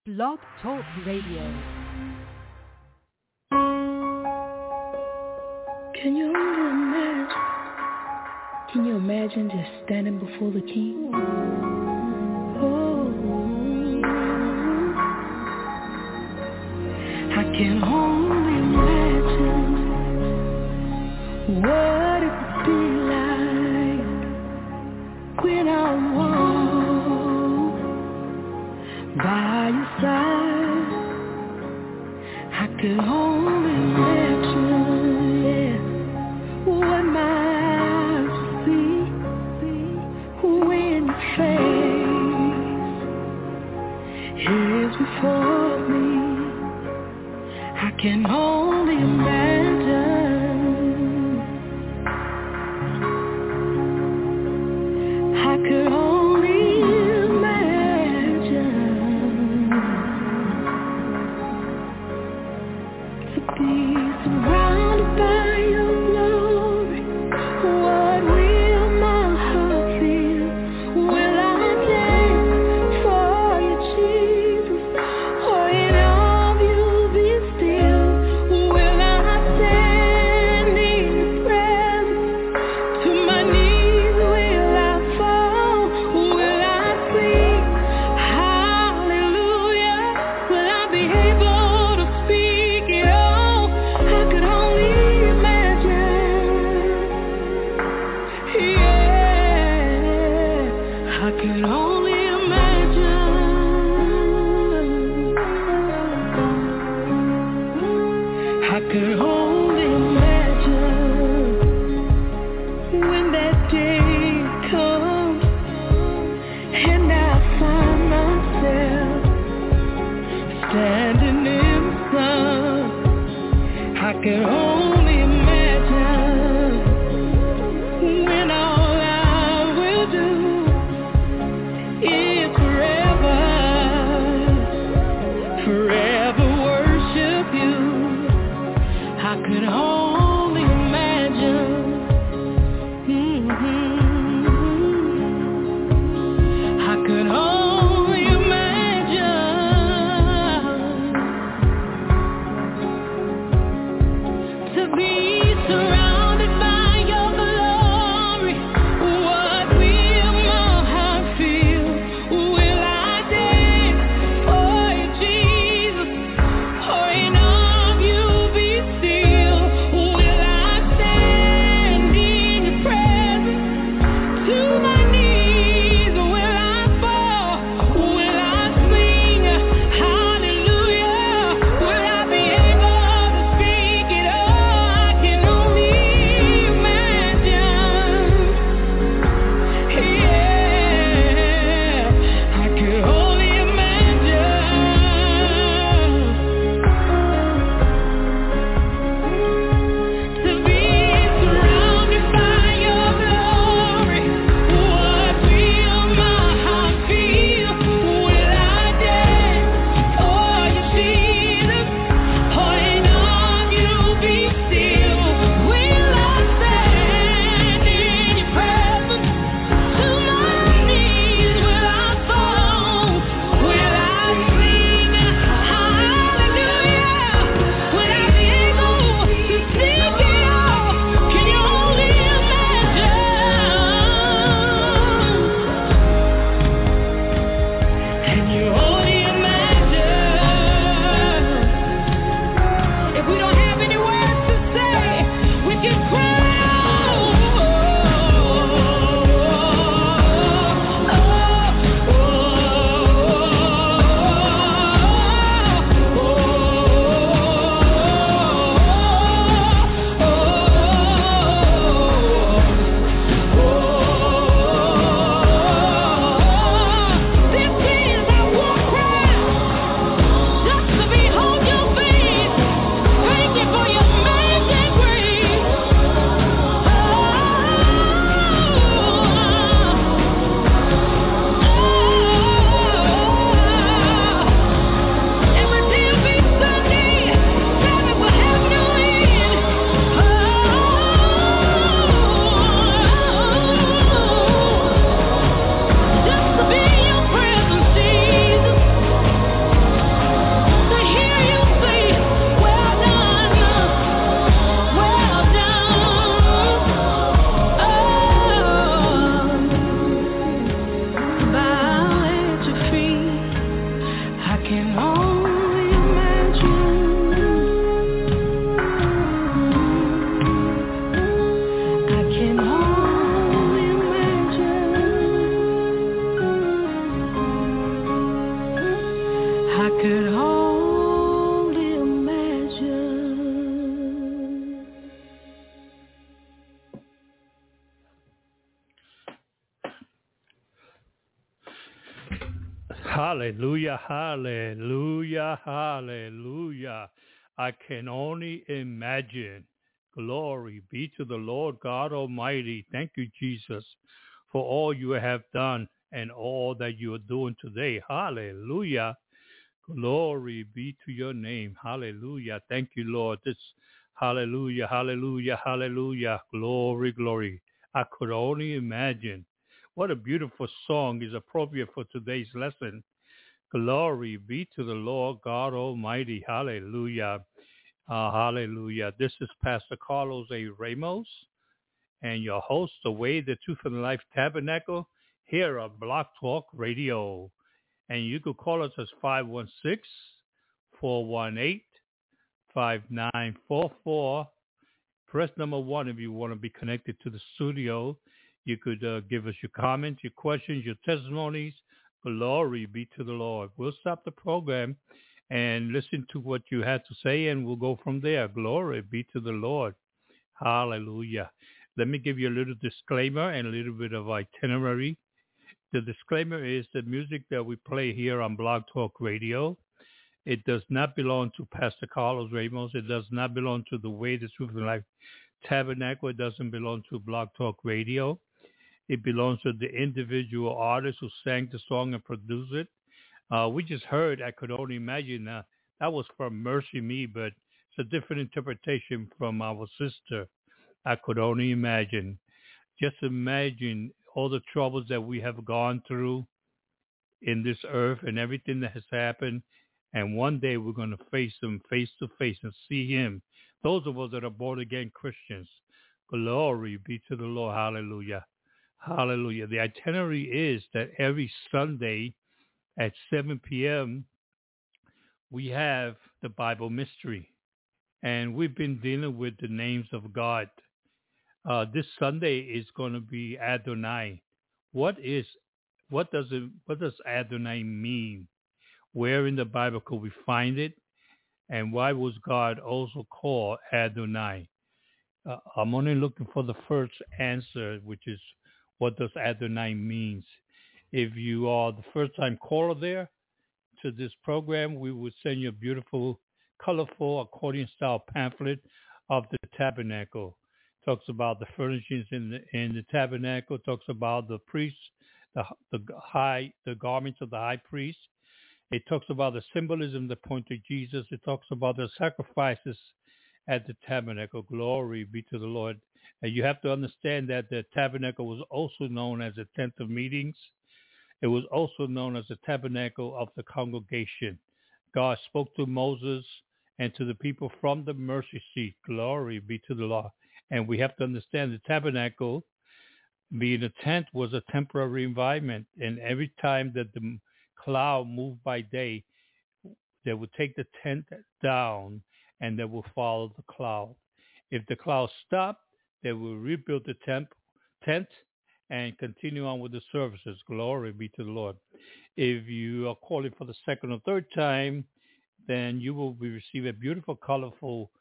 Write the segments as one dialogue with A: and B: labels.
A: Blog Talk Radio.
B: Can you imagine? Can you imagine just standing before the King? Oh, I can only imagine what it would be like when I walk by your side. I could only imagine, yeah, what my eyes see when your face is before me. I can only imagine. I could only imagine to be surrounded by your glory. What will my heart feel? Will I dance for you, Jesus? Or in all of you be still? Will I stand in your presence? To my knees will I fall? Will I sing hallelujah? Will I be able to speak it all? I could only imagine. Yeah, I could only imagine. I could only imagine when that day comes and I find myself standing in the sun. I could only imagine when all I will do is forever worship you. I could only imagine. I could only imagine to I could only imagine.
A: Hallelujah, hallelujah, hallelujah. I can only imagine. Glory be to the Lord God Almighty. Thank you, Jesus, for all you have done and all that you are doing today. Hallelujah. Glory be to your name. Hallelujah. Thank you, Lord. Hallelujah, hallelujah, hallelujah. Glory, glory. I could only imagine. What a beautiful song is appropriate for today's lesson. Glory be to the Lord God Almighty. Hallelujah. Hallelujah. This is Pastor Carlos A. Ramos and your host, The Way, the Truth, and Life Tabernacle here on Blog Talk Radio. And you could call us as 516-418-5944. Press number 1 if you want to be connected to the studio. You could give us your comments, your questions, your testimonies. Glory be to the Lord. We'll stop the program and listen to what you had to say, and we'll go from there. Glory be to the Lord. Hallelujah. Let me give you a little disclaimer and a little bit of itinerary. The disclaimer is the music that we play here on Blog Talk Radio, it does not belong to Pastor Carlos Ramos. It does not belong to The Way, the Truth, and Life Tabernacle. It doesn't belong to Blog Talk Radio. It belongs to the individual artist who sang the song and produced it. We just heard, I could only imagine, that was from Mercy Me, but it's a different interpretation from our sister. I could only imagine. Just imagine all the troubles that we have gone through in this earth and everything that has happened. And one day we're going to face him face to face and see him. Those of us that are born again Christians, glory be to the Lord. Hallelujah. Hallelujah. The itinerary is that every Sunday at 7 p.m., we have the Bible mystery. And we've been dealing with the names of God. This Sunday is going to be Adonai. What does Adonai mean? Where in the Bible could we find it? And why was God also called Adonai? I'm only looking for the first answer, which is what does Adonai means? If you are the first-time caller there to this program, we will send you a beautiful, colorful accordion-style pamphlet of the tabernacle. Talks about the furnishings in the tabernacle. Talks about the priests, the garments of the high priest. It talks about the symbolism that point to Jesus. It talks about the sacrifices at the tabernacle. Glory be to the Lord. And you have to understand that the tabernacle was also known as the tent of meetings. It was also known as the tabernacle of the congregation. God spoke to Moses and to the people from the mercy seat. Glory be to the Lord. And we have to understand the tabernacle, being a tent, was a temporary environment. And every time that the cloud moved by day, they would take the tent down and they will follow the cloud. If the cloud stopped, they will rebuild the tent and continue on with the services. Glory be to the Lord. If you are calling for the second or third time, then you will be receiving a beautiful, colorful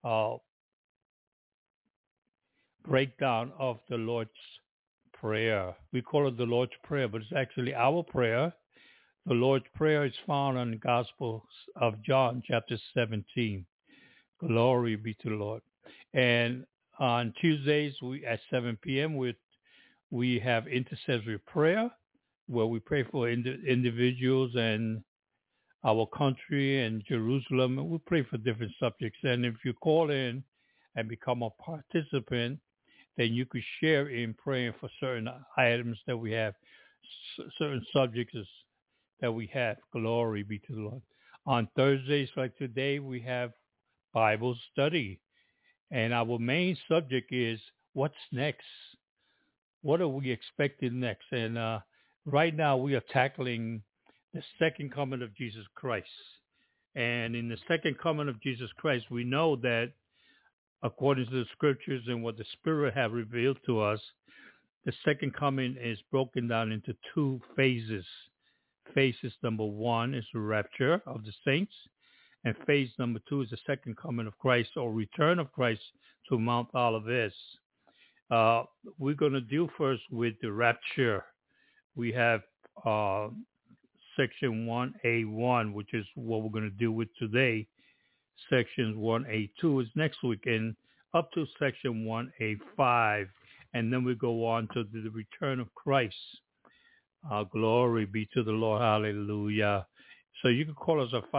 A: breakdown of the Lord's Prayer. We call it the Lord's Prayer, but it's actually our prayer. The Lord's Prayer is found in the Gospel of John, chapter 17. Glory be to the Lord. And on Tuesdays at 7 p.m., we have intercessory prayer, where we pray for individuals and our country and Jerusalem. And we pray for different subjects. And if you call in and become a participant, then you could share in praying for certain items that we have, certain subjects that we have. Glory be to the Lord. On Thursdays like today, we have Bible study. And our main subject is what's next? What are we expecting next? And right now we are tackling the second coming of Jesus Christ. And in the second coming of Jesus Christ, we know that according to the scriptures and what the Spirit have revealed to us, the second coming is broken down into two phases. Phases number 1 is the rapture of the saints, and phase number 2 is the second coming of Christ or return of Christ to Mount Olivet. We're going to deal first with the rapture. We have section 1A1, which is what we're going to deal with today. Sections 1A2 is next week, and up to section 1A5, and then we go on to the return of Christ. Glory be to the Lord. Hallelujah. So you can call us at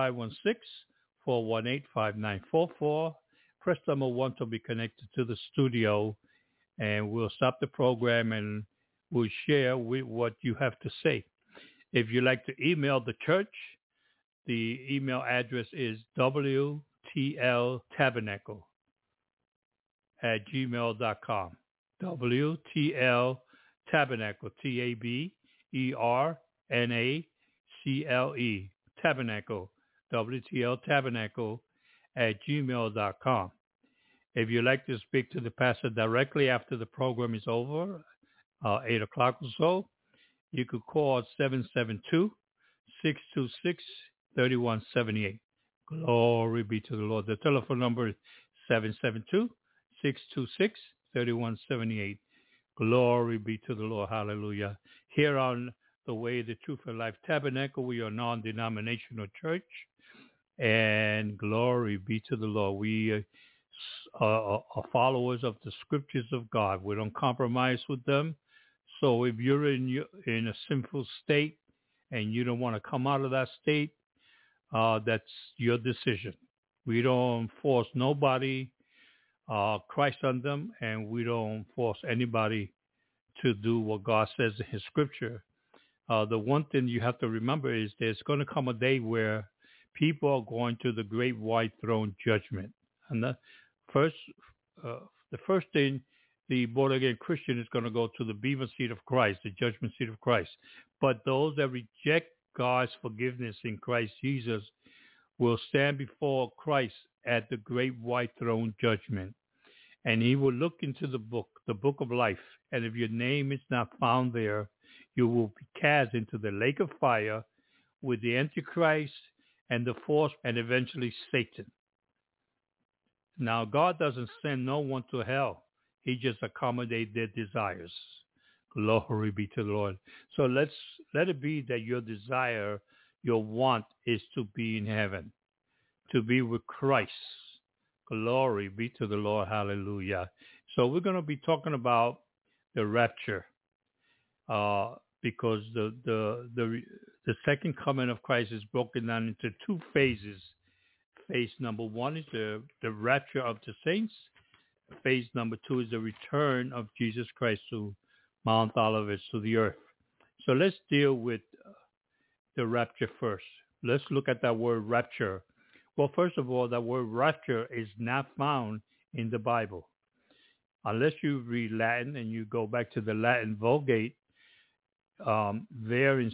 A: 516-418-5944. Press number 1 to be connected to the studio, and we'll stop the program and we'll share with what you have to say. If you'd like to email the church, the email address is wtltabernacle@gmail.com. WTL Tabernacle, TABERNACLE, Tabernacle, WTL Tabernacle @gmail.com. If you'd like to speak to the pastor directly after the program is over, 8 o'clock or so, you could call 772-626-3178. Glory be to the Lord. The telephone number is 772-626-3178. Glory be to the Lord. Hallelujah. Here on the Way, the Truth, and Life Tabernacle, we are a non-denominational church. And glory be to the Lord. We are followers of the scriptures of God. We don't compromise with them. So if you're in a sinful state and you don't want to come out of that state, that's your decision. We don't force nobody Christ on them, and we don't force anybody to do what God says in his scripture. The one thing you have to remember is there's going to come a day where people are going to the great white throne judgment. And the first thing, the born-again Christian is going to go to the bema seat of Christ, the judgment seat of Christ. But those that reject God's forgiveness in Christ Jesus will stand before Christ at the great white throne judgment. And he will look into the book of life. And if your name is not found there, you will be cast into the lake of fire with the Antichrist and the false, and eventually Satan. Now, God doesn't send no one to hell. He just accommodates their desires. Glory be to the Lord. So let it be that your desire, your want is to be in heaven, to be with Christ. Glory be to the Lord. Hallelujah. So we're going to be talking about the rapture, because the second coming of Christ is broken down into 2 phases. Phase number 1 is the rapture of the saints. Phase number 2 is the return of Jesus Christ to Mount Olivet, to the earth. So let's deal with the rapture first. Let's look at that word rapture. Well, first of all, that word rapture is not found in the Bible. Unless you read Latin and you go back to the Latin Vulgate, there in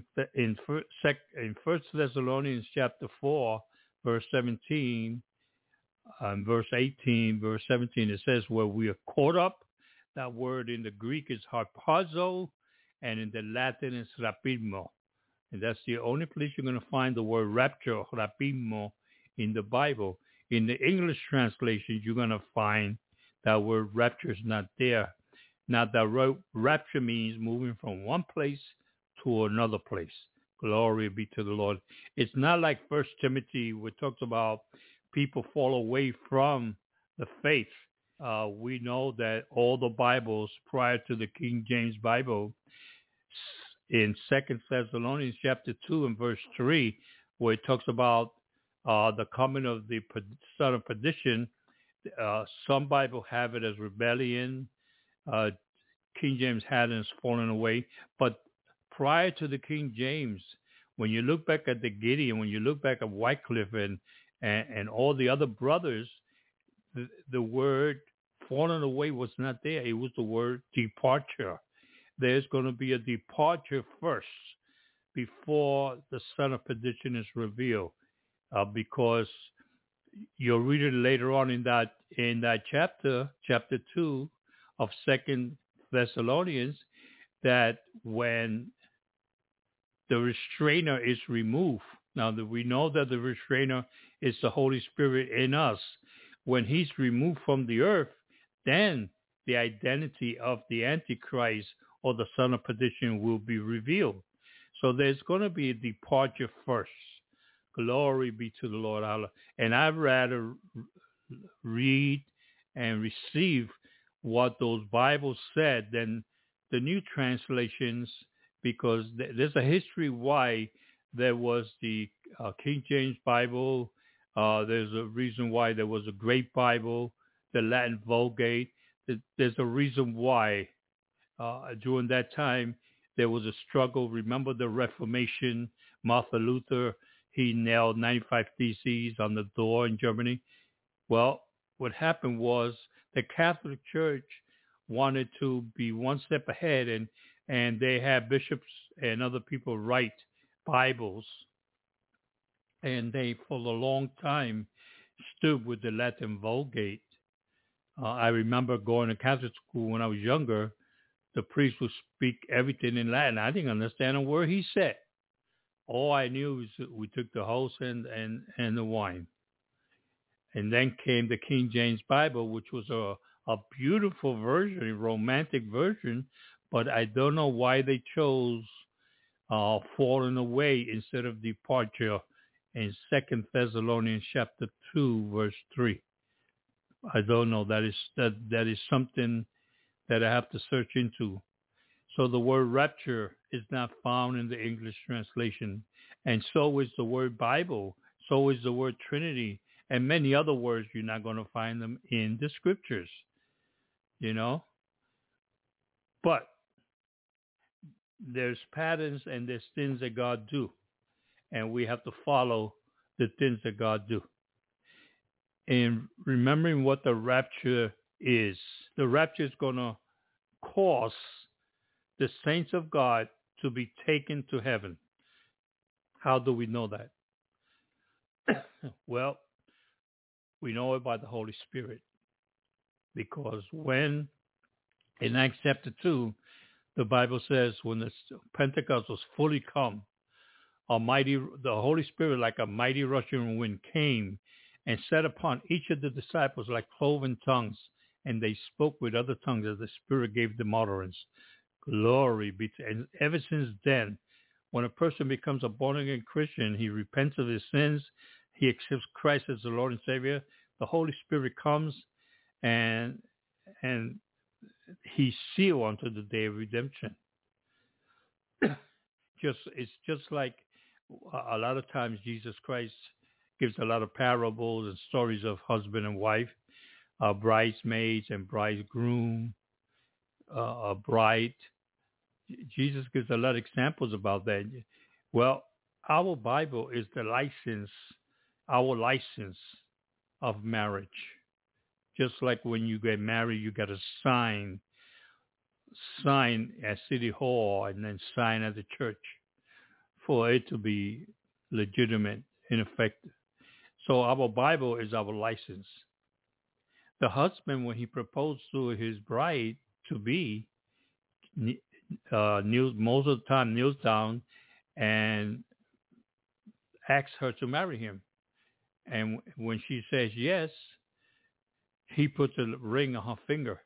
A: First Thessalonians chapter 4, verse 17, verse 18, verse 17, it says where we are caught up. That word in the Greek is harpazo, and in the Latin is rapimo. And that's the only place you're going to find the word rapture, rapimo, in the Bible. In the English translation, you're going to find that word rapture is not there. Now, the rapture means moving from one place to another place. Glory be to the Lord. It's not like 1 Timothy, which talks about people fall away from the faith. We know that all the Bibles prior to the King James Bible, in 2 Thessalonians chapter 2 and verse 3, where it talks about the coming of the son of perdition, some Bible have it as rebellion. King James had it as falling away. But prior to the King James, when you look back at the Gideon, when you look back at Wycliffe and all the other brothers, the word falling away was not there. It was the word departure. There's going to be a departure first before the son of perdition is revealed, because you'll read it later on in that chapter 2 of 2 Thessalonians, that when the restrainer is removed. Now that we know that the restrainer is the Holy Spirit in us, when he's removed from the earth, then the identity of the Antichrist or the son of perdition will be revealed. So there's going to be a departure first. Glory be to the Lord Allah. And I'd rather read and receive what those Bibles said than the new translations, because there's a history why there was the King James Bible. There's a reason why there was a Great Bible, the Latin Vulgate. There's a reason why during that time there was a struggle. Remember the Reformation? Martin Luther, he nailed 95 Theses on the door in Germany. Well, what happened was the Catholic Church wanted to be one step ahead, and they had bishops and other people write Bibles, and they for a long time stood with the Latin Vulgate. I remember going to Catholic school when I was younger. The priest would speak everything in Latin. I didn't understand a word he said. All I knew was that we took the host and the wine. And then came the King James Bible, which was a beautiful version, a romantic version, but I don't know why they chose falling away instead of departure in 2 Thessalonians chapter 2, verse 3. I don't know. That is something that I have to search into. So the word rapture is not found in the English translation, and so is the word Bible, so is the word Trinity, and many other words. You're not going to find them in the scriptures, you know. But there's patterns and there's things that God do, and we have to follow the things that God do. And remembering what the rapture is going to cause the saints of God to be taken to heaven. How do we know that? Well, we know it by the Holy Spirit, because when in Acts chapter 2, the Bible says when the Pentecost was fully come, the Holy Spirit like a mighty rushing wind came and sat upon each of the disciples like cloven tongues, and they spoke with other tongues as the Spirit gave them utterance. Glory be to. And ever since then, when a person becomes a born-again Christian, he repents of his sins, he accepts Christ as the Lord and Savior, the Holy Spirit comes and he's sealed unto the day of redemption. It's just like a lot of times Jesus Christ gives a lot of parables and stories of husband and wife, bridesmaids and bridegroom, a bride. Jesus gives a lot of examples about that. Well, our Bible is our license of marriage. Just like when you get married, you got to sign at City Hall and then sign at the church for it to be legitimate and effective. So our Bible is our license. The husband, when he proposed to his bride to be, most of the time kneels down and asks her to marry him. And when she says yes, he puts a ring on her finger.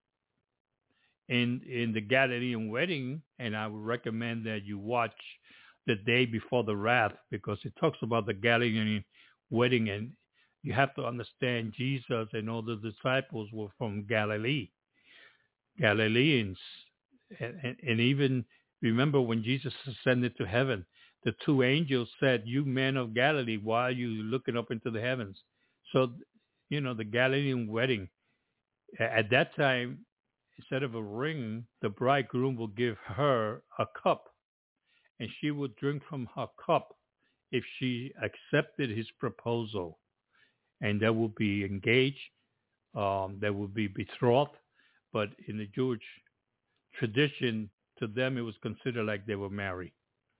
A: In the Galilean wedding, and I would recommend that you watch The Day Before the Wrath, because it talks about the Galilean wedding, and you have to understand Jesus and all the disciples were from Galilee, Galileans. And even remember when Jesus ascended to heaven, the two angels said, "You men of Galilee, why are you looking up into the heavens?" So, the Galilean wedding, at that time, instead of a ring, the bridegroom will give her a cup, and she would drink from her cup if she accepted his proposal. And they will be engaged, they will be betrothed, but in the Jewish tradition, to them it was considered like they were married.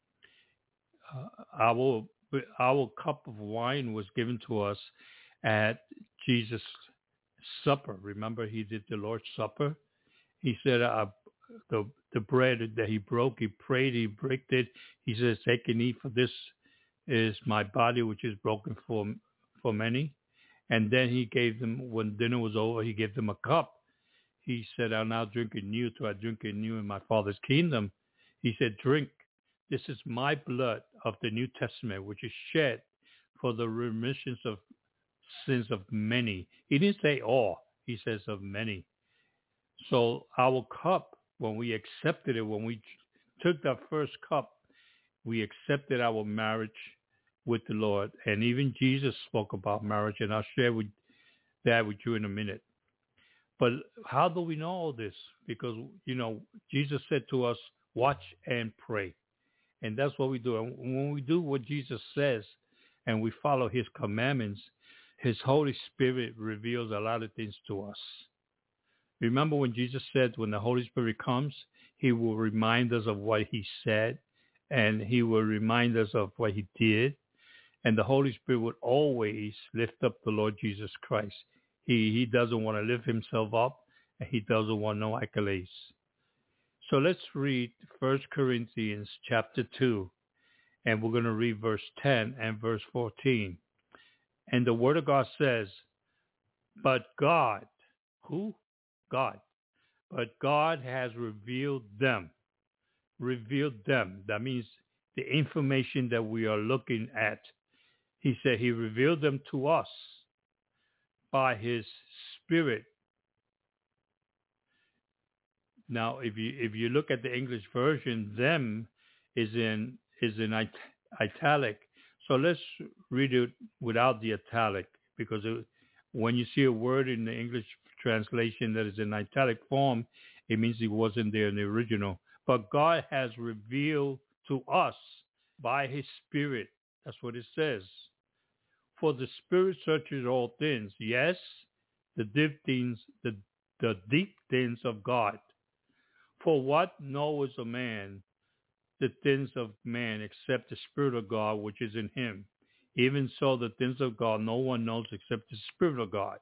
A: Our cup of wine was given to us at Jesus' supper. Remember, he did the Lord's Supper. He said, the bread that he broke. He prayed, he broke it. He says, take and eat, for this is my body, which is broken for many. And then he gave them, when dinner was over, he gave them a cup. He said, I'll now drink anew till I drink anew in my Father's kingdom. He said, drink. This is my blood of the New Testament, which is shed for the remissions of sins of many. He didn't say all. He says of many. So our cup, when we accepted it, when we took that first cup, we accepted our marriage with the Lord. And even Jesus spoke about marriage, and I'll share that with you in a minute. But how do we know all this? Because, Jesus said to us, watch and pray. And that's what we do. And when we do what Jesus says and we follow his commandments, his Holy Spirit reveals a lot of things to us. Remember when Jesus said when the Holy Spirit comes, he will remind us of what he said, and he will remind us of what he did. And the Holy Spirit would always lift up the Lord Jesus Christ. He doesn't want to lift himself up, and he doesn't want no accolades. So let's read 1 Corinthians chapter 2, and we're going to read verse 10 and verse 14. And the word of God says, but God, who? God. But God has revealed them. Revealed them. That means the information that we are looking at. He said he revealed them to us by his Spirit. Now, if you look at the English version, them is in italic. So let's read it without the italic, because when you see a word in the English translation that is in italic form, it means it wasn't there in the original. But God has revealed to us by his Spirit. That's what it says. For the Spirit searches all things. Yes, the deep things, the deep things of God. For what knows a man the things of man except the Spirit of God which is in him? Even so, the things of God no one knows except the Spirit of God.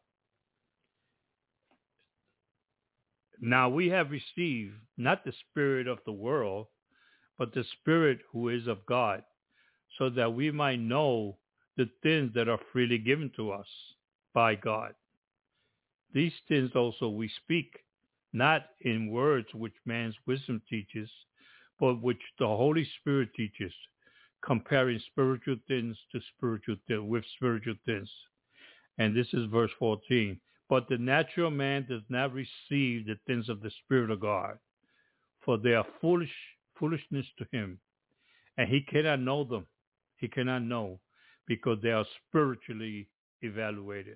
A: Now we have received not the spirit of the world, but the Spirit who is of God, so that we might know the things that are freely given to us by God. These things also we speak, not in words which man's wisdom teaches, but which the Holy Spirit teaches, comparing spiritual things to spiritual things with spiritual things. And this is verse 14. But the natural man does not receive the things of the Spirit of God, for they are foolishness to him, and he cannot know them. He cannot know, because they are spiritually evaluated.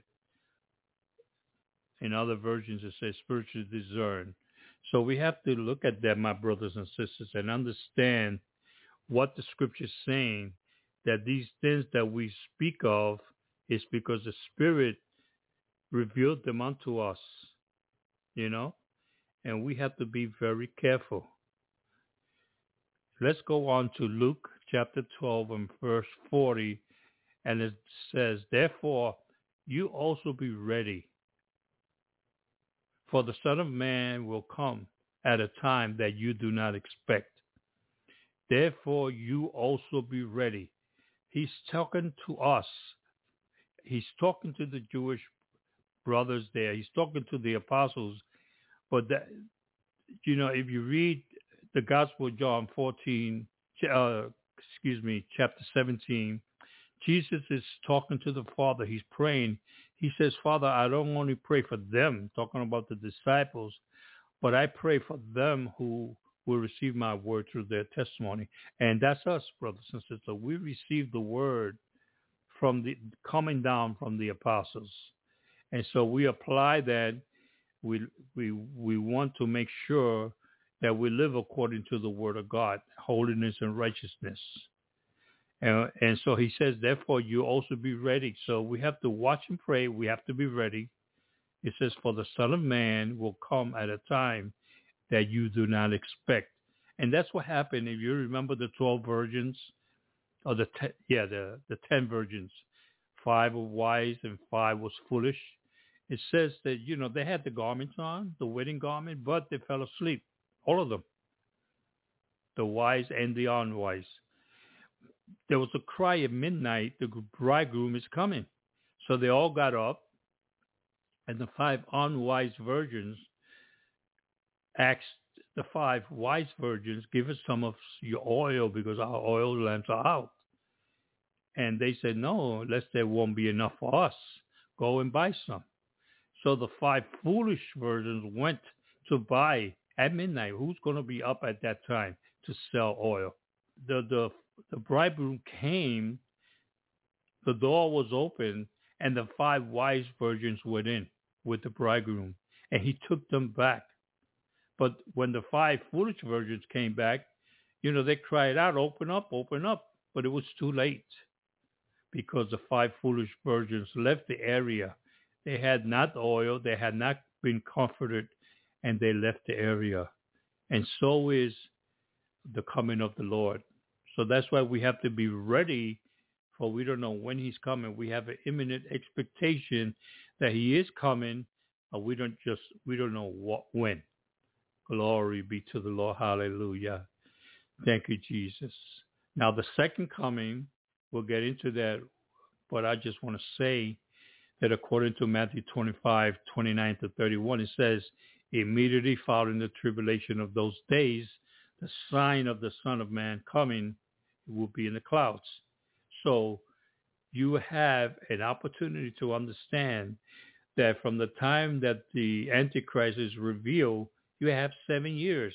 A: In other versions, it says spiritually discerned. So we have to look at that, my brothers and sisters, and understand what the Scripture is saying, that these things that we speak of is because the Spirit revealed them unto us, and we have to be very careful. Let's go on to Luke chapter 12 and verse 40, and it says, therefore, you also be ready, for the Son of Man will come at a time that you do not expect. Therefore, you also be ready. He's talking to us. He's talking to the Jewish brothers there. He's talking to the apostles. But, if you read the Gospel of John chapter 17, Jesus is talking to the Father. He's praying. He says, Father, I don't only pray for them, talking about the disciples, but I pray for them who will receive my word through their testimony. And that's us, brothers and sisters. We receive the word coming down from the apostles. And so we apply that. We want to make sure that we live according to the word of God, holiness and righteousness. And so he says, therefore, you also be ready. So we have to watch and pray. We have to be ready. It says, for the Son of Man will come at a time that you do not expect. And that's what happened. If you remember the 12 virgins, or the 10 virgins, 5 were wise and 5 was foolish. It says that, they had the garments on, the wedding garment, but they fell asleep all of them, the wise and the unwise. There was a cry at midnight, the bridegroom is coming. So they all got up, and the 5 unwise virgins asked the 5 wise virgins, give us some of your oil because our oil lamps are out. And they said, no, unless there won't be enough for us. Go and buy some. So the 5 foolish virgins went to buy at midnight. Who's going to be up at that time to sell oil? The bridegroom came, the door was open, and the 5 wise virgins went in with the bridegroom, and he took them back. But when the 5 foolish virgins came back, they cried out, open up, but it was too late because the 5 foolish virgins left the area. They had not oil, they had not been comforted, and they left the area. And so is the coming of the Lord. So that's why we have to be ready, for we don't know when he's coming. We have an imminent expectation that he is coming, but we don't know when. Glory be to the Lord. Hallelujah. Thank you, Jesus. Now, the second coming, we'll get into that, but I just want to say that according to Matthew 25, 29 to 31, it says, immediately following the tribulation of those days, the sign of the Son of Man coming will be in the clouds. So you have an opportunity to understand that from the time that the Antichrist is revealed, you have 7 years.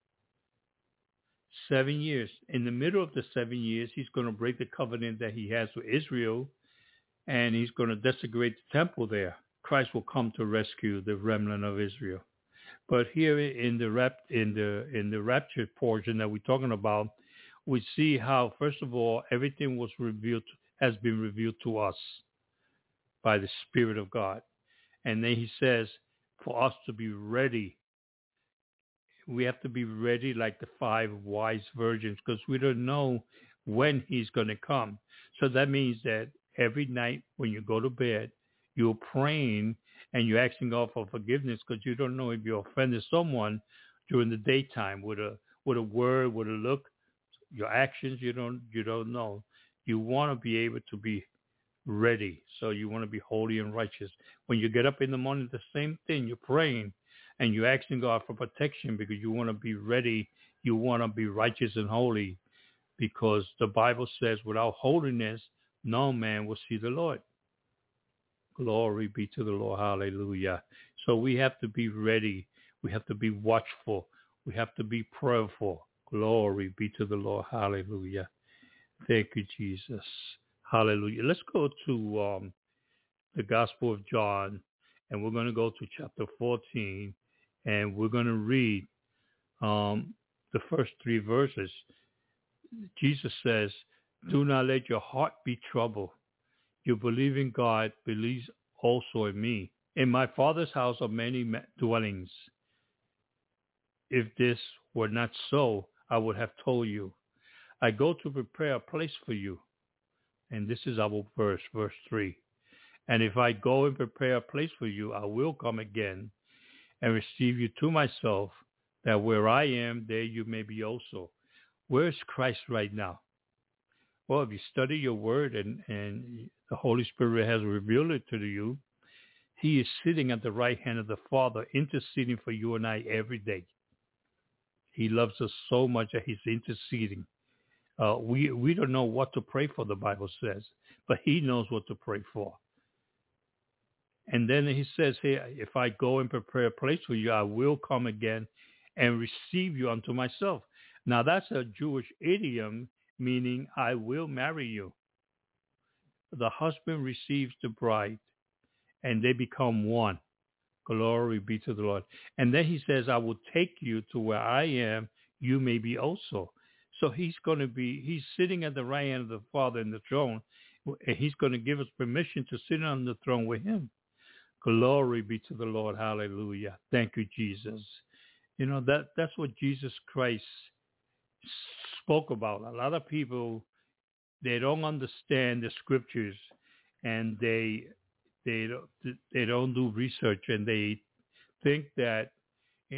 A: 7 years. In the middle of the 7 years, he's going to break the covenant that he has with Israel, and he's going to desecrate the temple there. Christ will come to rescue the remnant of Israel. But here in the rapture portion that we're talking about, we see how, first of all, everything has been revealed to us by the Spirit of God. And then he says, for us to be ready, we have to be ready like the 5 wise virgins, because we don't know when he's going to come. So that means that every night when you go to bed, you're praying and you're asking God for forgiveness, because you don't know if you offended someone during the daytime with a word, with a look, your actions. You don't know. You want to be able to be ready. So you want to be holy and righteous. When you get up in the morning, the same thing. You're praying and you're asking God for protection because you want to be ready. You want to be righteous and holy, because the Bible says without holiness, no man will see the Lord. Glory be to the Lord. Hallelujah. So we have to be ready. We have to be watchful. We have to be prayerful. Glory be to the Lord. Hallelujah. Thank you, Jesus. Hallelujah. Let's go to the Gospel of John, and we're going to go to chapter 14, and we're going to read the first 3 verses. Jesus says, do not let your heart be troubled. You believe in God, believe also in me. In my Father's house are many dwellings. If this were not so, I would have told you. I go to prepare a place for you. And this is our verse 3. And if I go and prepare a place for you, I will come again and receive you to myself, that where I am, there you may be also. Where is Christ right now? Well, if you study your word and the Holy Spirit has revealed it to you, he is sitting at the right hand of the Father, interceding for you and I every day. He loves us so much that he's interceding. We don't know what to pray for, the Bible says, but he knows what to pray for. And then he says here, if I go and prepare a place for you, I will come again and receive you unto myself. Now that's a Jewish idiom, meaning I will marry you. The husband receives the bride and they become one. Glory be to the Lord. And then he says, I will take you to where I am, you may be also. So he's sitting at the right hand of the Father in the throne, and he's going to give us permission to sit on the throne with him. Glory be to the Lord. Hallelujah. Thank you, Jesus. That's what Jesus Christ spoke about. A lot of people, they don't understand the scriptures, and they don't do research, and they think that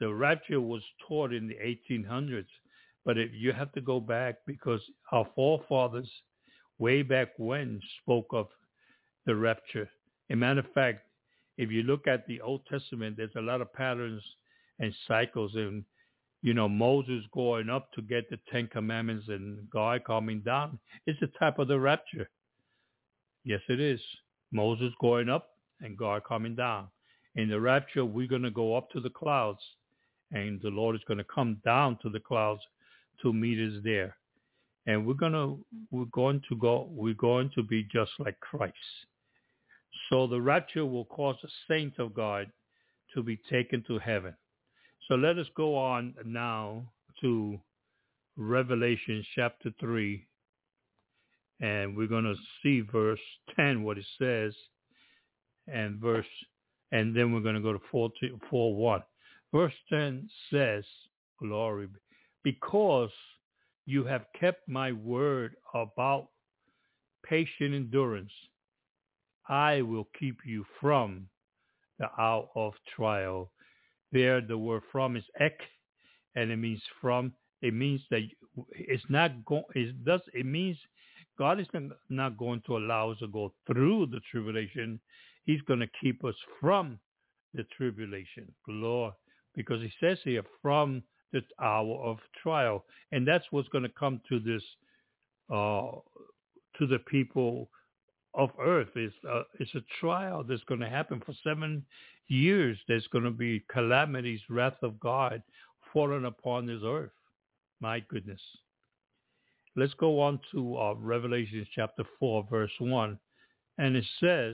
A: the rapture was taught in the 1800s, but you have to go back because our forefathers way back when spoke of the rapture. As a matter of fact, if you look at the Old Testament, there's a lot of patterns and cycles, and Moses going up to get the Ten Commandments and God coming down. It's a type of the rapture. Yes, it is. Moses going up and God coming down. In the rapture, we're going to go up to the clouds, and the Lord is going to come down to the clouds to meet us there. And we're going to be just like Christ. So the rapture will cause the saints of God to be taken to heaven. So let us go on now to Revelation chapter 3. And we're going to see verse 10, what it says, and then we're going to go to 4:1. Verse 10 says, glory, because you have kept my word about patient endurance, I will keep you from the hour of trial. There, the word from is ek, and it means from. It means that it's not going. It means God is not going to allow us to go through the tribulation. He's going to keep us from the tribulation, Lord, because He says here from the hour of trial, and that's what's going to come to this, to the people of earth. It's a trial that's going to happen for 7 years. There's going to be calamities, wrath of God falling upon this earth. My goodness. Let's go on to Revelation chapter 4, verse 1. And it says,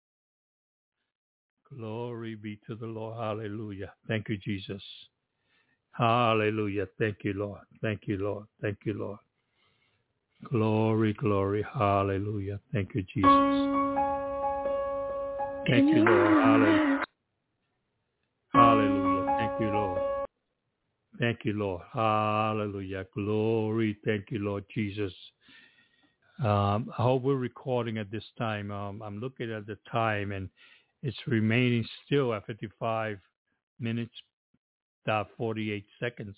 A: glory be to the Lord. Hallelujah. Thank you, Jesus. Hallelujah. Thank you, Lord. Thank you, Lord. Thank you, Lord. Glory, glory. Hallelujah. Thank you, Jesus. Thank you, Lord. Hallelujah. Hallelujah. Thank you, Lord. Thank you, Lord. Hallelujah. Glory. Thank you, Lord Jesus. I hope we're recording at this time. I'm looking at the time, and it's remaining still at 55 minutes, 48 seconds.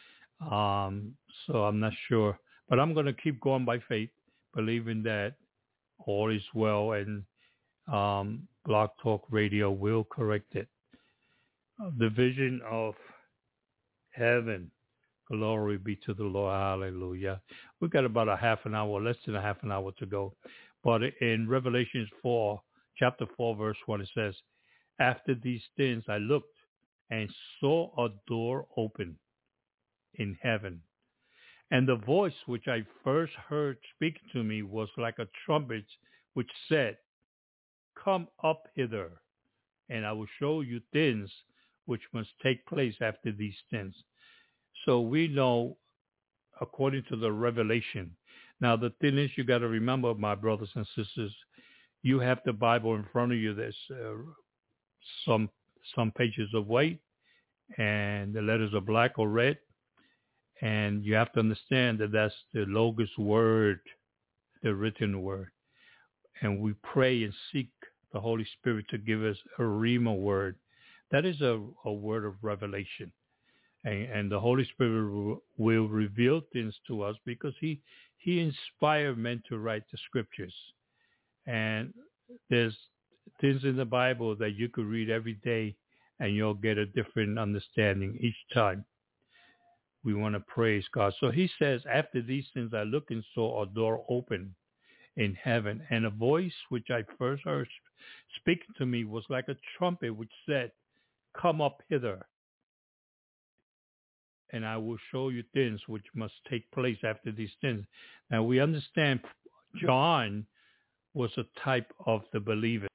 A: So I'm not sure. But I'm going to keep going by faith, believing that all is well, and Blog Talk Radio will correct it. The vision of heaven. Glory be to the Lord. Hallelujah. We've got about a half an hour, less than a half an hour to go. But in Revelation 4, chapter 4, verse 1, it says, after these things I looked and saw a door open in heaven. And the voice which I first heard speaking to me was like a trumpet, which said, come up hither, and I will show you things which must take place after these things. So we know, according to the revelation. Now, the thing is, you got to remember, my brothers and sisters, you have the Bible in front of you. There's some pages of white, and the letters are black or red. And you have to understand that that's the Logos word, the written word. And we pray and seek the Holy Spirit to give us a Rhema word. That is a word of revelation. And the Holy Spirit will reveal things to us because he inspired men to write the scriptures. And there's things in the Bible that you could read every day, and you'll get a different understanding each time. We want to praise God. So he says, after these things I looked and saw a door open in heaven, and a voice which I first heard speaking to me was like a trumpet which said, come up hither, and I will show you things which must take place after these things. Now we understand John was a type of the believer.